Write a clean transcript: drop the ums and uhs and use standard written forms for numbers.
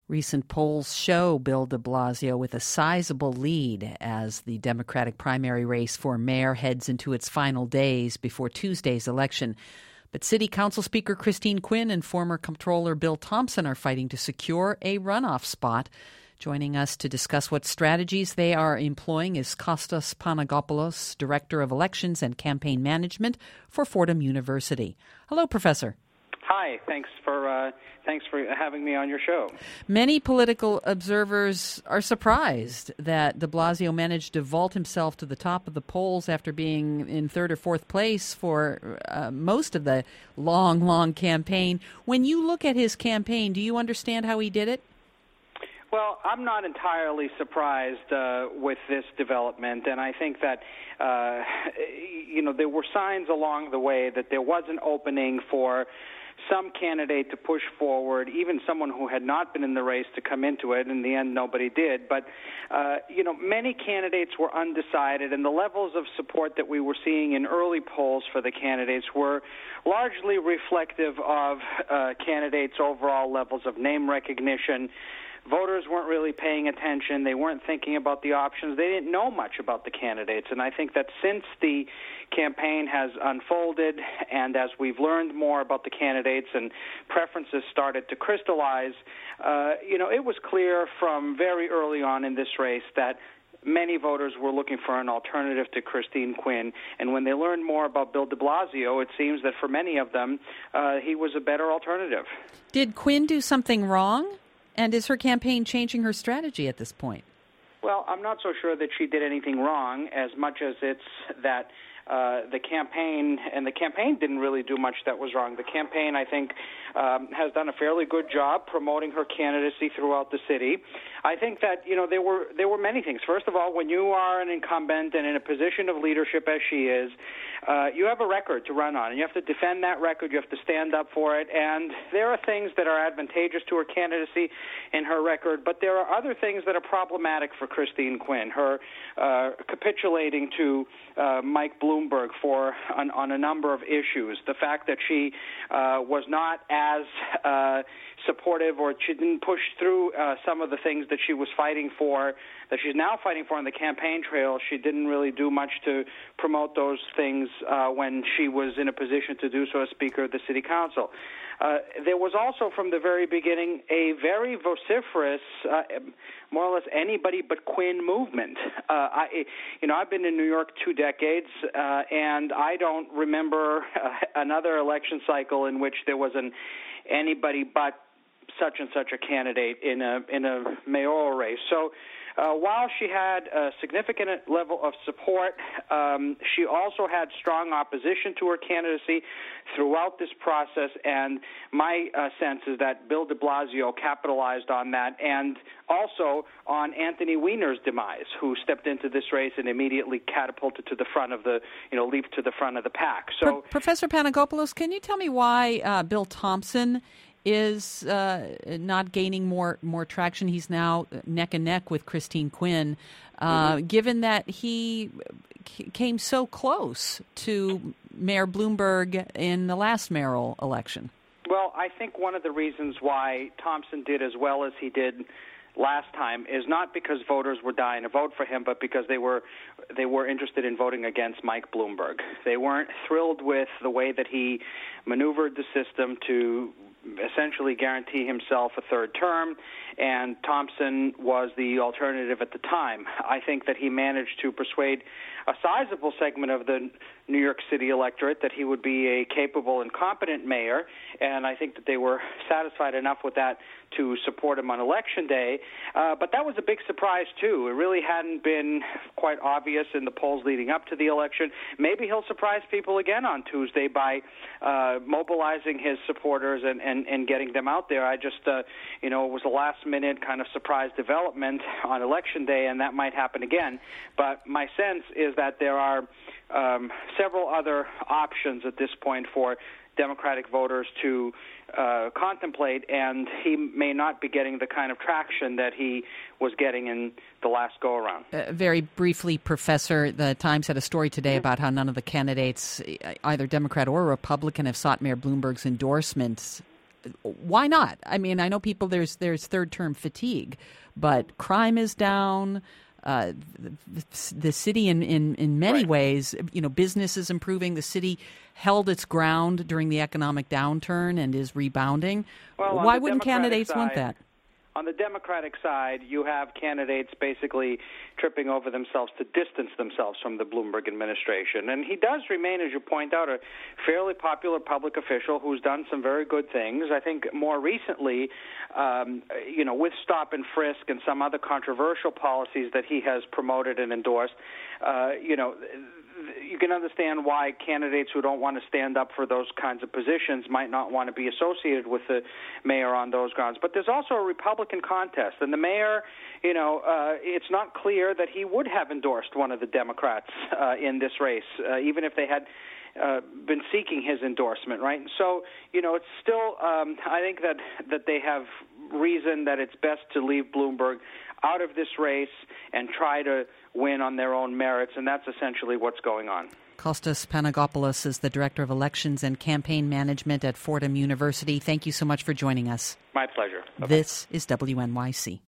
Recent polls show Bill de Blasio with a sizable lead as the Democratic primary race for mayor heads into its final days before Tuesday's election. But City Council Speaker Christine Quinn and former Comptroller Bill Thompson are fighting to secure a runoff spot. Joining us to discuss what strategies they are employing is Kostas Panagopoulos, Director of Elections and Campaign Management for Fordham University. Hello, Professor. Hi, thanks for having me on your show. Many political observers are surprised that de Blasio managed to vault himself to the top of the polls after being in third or fourth place for most of the long campaign. When you look at his campaign, do you understand how he did it? Well, I'm not entirely surprised with this development, and I think that there were signs along the way that there was an opening for some candidate to push forward, even someone who had not been in the race to come into it. In the end, nobody did. But, many candidates were undecided, and the levels of support that we were seeing in early polls for the candidates were largely reflective of candidates' overall levels of name recognition. Voters weren't really paying attention. They weren't thinking about the options. They didn't know much about the candidates. And I think that since the campaign has unfolded and as we've learned more about the candidates and preferences started to crystallize, it was clear from very early on in this race that many voters were looking for an alternative to Christine Quinn. And when they learned more about Bill de Blasio, it seems that for many of them, he was a better alternative. Did Quinn do something wrong? And is her campaign changing her strategy at this point? Well, I'm not so sure that she did anything wrong as much as it's that the campaign didn't really do much that was wrong. The campaign, I think, has done a fairly good job promoting her candidacy throughout the city. I think that, there were many things. First of all, when you are an incumbent and in a position of leadership as she is, you have a record to run on, and you have to defend that record. You have to stand up for it, and there are things that are advantageous to her candidacy and her record, but there are other things that are problematic for Christine Quinn. Her capitulating to Mike Bloomberg on a number of issues. The fact that she was not as supportive, or she didn't push through some of the things that she was fighting for, that she's now fighting for on the campaign trail. She didn't really do much to promote those things when she was in a position to do so as Speaker of the City Council. There was also from the very beginning a very vociferous, more or less anybody but Quinn movement. I've been in New York 2 decades, and I don't remember another election cycle in which there was an anybody but such and such a candidate in a mayoral race. So while she had a significant level of support, she also had strong opposition to her candidacy throughout this process, and my sense is that Bill de Blasio capitalized on that, and also on Anthony Weiner's demise, who stepped into this race and immediately catapulted to the front of the, leaped to the front of the pack. So, Professor Panagopoulos, can you tell me why Bill Thompson is not gaining more traction? He's now neck and neck with Christine Quinn, given that he came so close to Mayor Bloomberg in the last mayoral election. Well, I think one of the reasons why Thompson did as well as he did last time is not because voters were dying to vote for him, but because they were interested in voting against Mike Bloomberg. They weren't thrilled with the way that he maneuvered the system to essentially guarantee himself a third term, and Thompson was the alternative at the time. I think that he managed to persuade a sizable segment of the New York City electorate that he would be a capable and competent mayor, and I think that they were satisfied enough with that to support him on Election Day. But that was a big surprise, too. It really hadn't been quite obvious in the polls leading up to the election. Maybe he'll surprise people again on Tuesday by mobilizing his supporters and getting them out there. I just, it was a last-minute kind of surprise development on Election Day, and that might happen again. But my sense is that there are several other options at this point for Democratic voters to contemplate, and he may not be getting the kind of traction that he was getting in the last go-around. Very briefly, Professor, the Times had a story today about how none of the candidates, either Democrat or Republican, have sought Mayor Bloomberg's endorsements. why not? I mean, I know people, there's third-term fatigue, but crime is down. The city, in many ways, business is improving. The city held its ground during the economic downturn and is rebounding. Well, why wouldn't candidates want that? On the Democratic side, you have candidates basically tripping over themselves to distance themselves from the Bloomberg administration. And he does remain, as you point out, a fairly popular public official who's done some very good things. I think more recently, with stop and frisk and some other controversial policies that he has promoted and endorsed, you can understand why candidates who don't want to stand up for those kinds of positions might not want to be associated with the mayor on those grounds. But there's also a Republican contest, and the mayor, it's not clear that he would have endorsed one of the Democrats in this race, even if they had been seeking his endorsement, right? So, it's still, I think that they have reason that it's best to leave Bloomberg out of this race and try to win on their own merits, and that's essentially what's going on. Kostas Panagopoulos is the Director of Elections and Campaign Management at Fordham University. Thank you so much for joining us. My pleasure. This is WNYC.